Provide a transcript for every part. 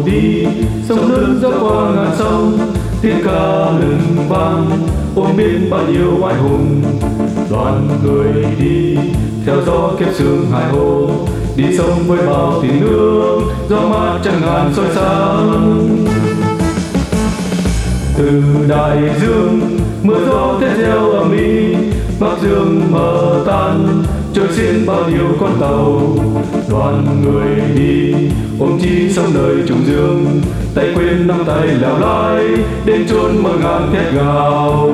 đi, sông lớn dốc qua ngàn sông, tiếng ca lừng vang ôm biết bao nhiêu oai hùng. Đoàn người đi theo gió kiếp sương hải hồ, đi sông với bao tình nước, gió mát trăm ngàn soi sáng. Từ đại dương mưa gió thét theo ầm ĩ, bắc dương mờ tan trôi xiên bao nhiêu con tàu. Đoàn người đi ôm chi sông đời trùng dương, tay quên nắm tay lèo lái đến chốn mơ ngàn thét gào.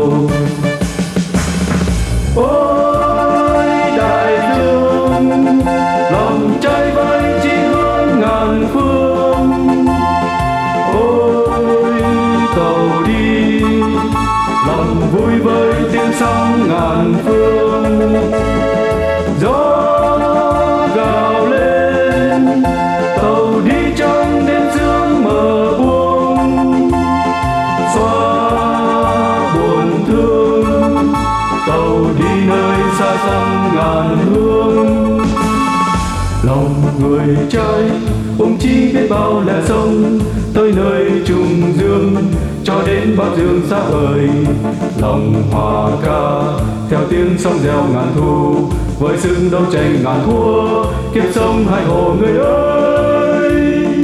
Ôi đại dương lòng trái với chí hướng ngàn phương, ôi tàu đi lòng vui với tiếng sóng ngàn phương. Gió gào lên tàu đi trong đêm sương mờ buông, xóa buồn thương tàu đi nơi xa xăm ngàn hương. Lòng người trai ôm chi biết bao lẻ sông, tới nơi trùng dương cho đến bắc dương xa vời. Lòng hòa ca theo tiếng sông reo ngàn thu, với sức đấu tranh ngàn thua kiếp sông hai hồ người ơi.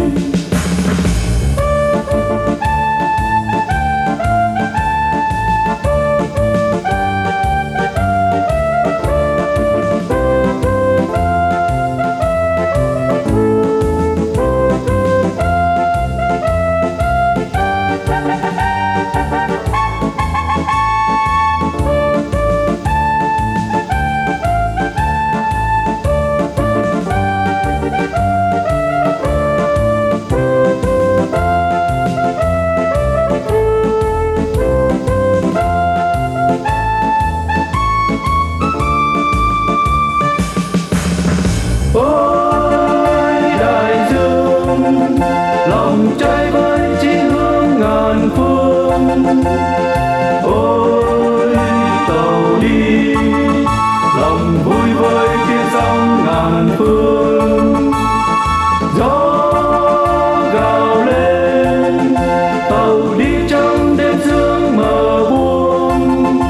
Ôi đại dương lòng trái với chí hướng ngàn phương, ôi tàu đi lòng vui với tiếng sóng ngàn phương. Gió gào lên tàu đi trong đêm sương mờ buông,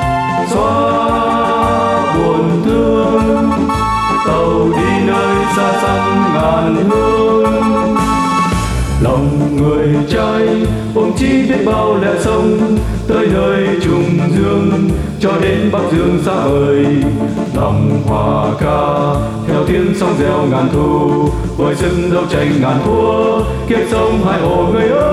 xóa buồn thương tàu đi nơi xa xăm ngàn hương. Lòng người trai ôm chi biết bao lẻ sông, tới nơi trùng dương cho đến bắc dương xa vời. Lòng hòa ca theo tiếng sông reo ngàn thu, với sức đấu tranh ngàn thua kiếp sông hai hồ người ơi.